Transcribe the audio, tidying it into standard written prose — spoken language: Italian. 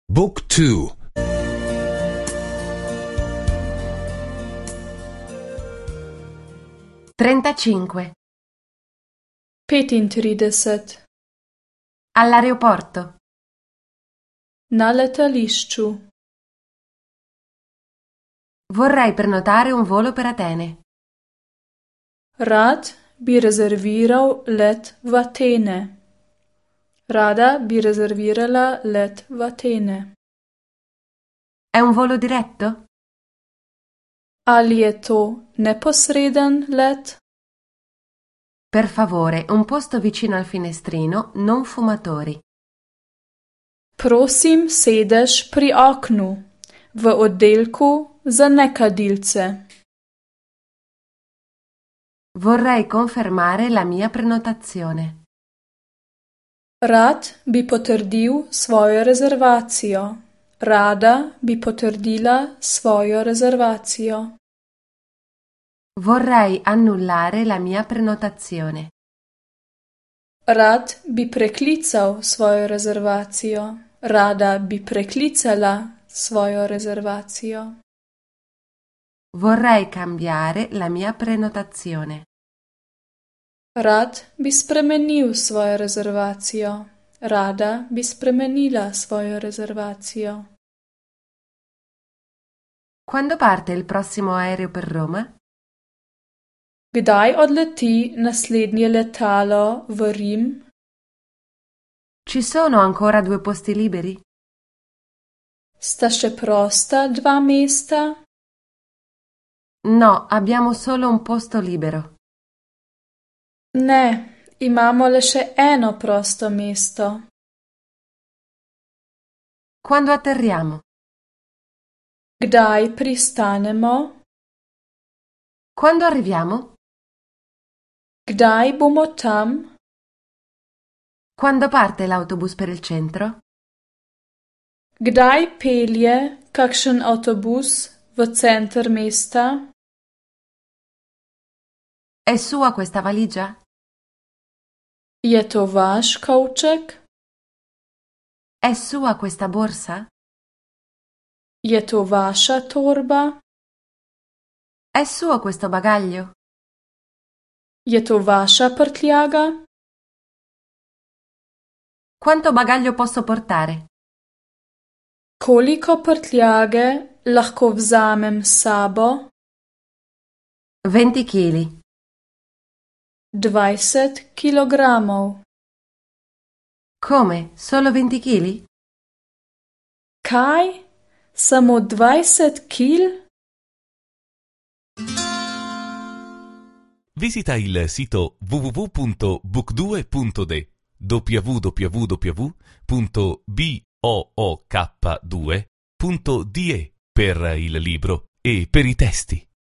Book 2. 35. 35. All'aeroporto. Na letališču. Vorrei prenotare un volo per Atene. Rad bi rezerviral let v Atene. Rada bi rezervirala let v Atene. È un volo diretto? Ali je to neposreden let? Per favore, un posto vicino al finestrino, non fumatori. Prosim, sedež pri oknu, v oddelku za nekadilce. Vorrei confermare la mia prenotazione. Rad bi potrdil svojo rezervacijo. Rada bi potrdila svojo rezervacijo. Vorrei annullare la mia prenotazione. Rad bi preklical svojo rezervacijo. Rada bi preklicala svojo rezervacijo. Vorrei cambiare la mia prenotazione. Rad bi spremenil svojo rezervacijo. Rada bi spremenila svojo rezervacijo. Quando parte il prossimo aereo per Roma? Kdaj odleti naslednje letalo v Rim? Ci sono ancora 2 posti liberi? Sta še prosta 2 mesta? No, abbiamo solo un posto libero. Ne, imamo le še eno prosto mesto. Quando atterriamo? Kdaj pristanemo? Quando arriviamo? Kdaj bomo tam? Quando parte l'autobus per il centro? Kdaj pelje kakšen avtobus v center mesta? È sua questa valigia? Je to vaš kovček? È sua questa borsa? Je to vaša torba? È suo questo bagaglio? Je to vaša prtljaga? Quanto bagaglio posso portare? Koliko prtljage lahko vzamem s sabo? 20 kg. 20 kilogramov. Come? Solo 20 kg? Kaj? Samo 20 kil? Visita il sito www.book2.de www.book2.de per il libro e per i testi.